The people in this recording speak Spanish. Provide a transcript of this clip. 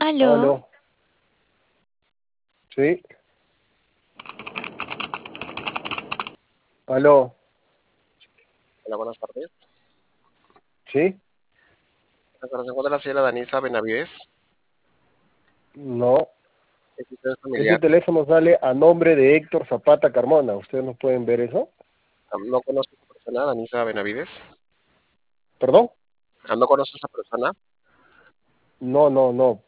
Aló, Aló, sí, aló, Hola, buenas tardes. sí, Se encuentra la señora Danisa Benavides. no. ¿Es usted Ese familiar? teléfono sale a nombre de Héctor Zapata Carmona. ¿Ustedes no pueden ver eso? ¿No conoce a esa persona, Danisa Benavides? ¿Perdón? ¿No conoce a esa persona? No, no, no.